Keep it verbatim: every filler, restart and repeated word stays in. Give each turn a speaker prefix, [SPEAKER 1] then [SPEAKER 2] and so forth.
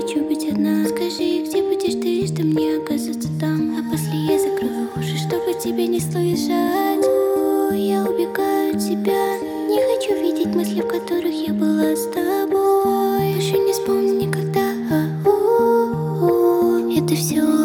[SPEAKER 1] хочу быть одна. Скажи, где будешь ты, что мне оказаться там. А после я закрою уши, чтобы тебе не слышать. У, я убегаю от тебя. Не хочу видеть мысли, в которых я была с тобой. Больше не вспомню никогда. А, у, у, это все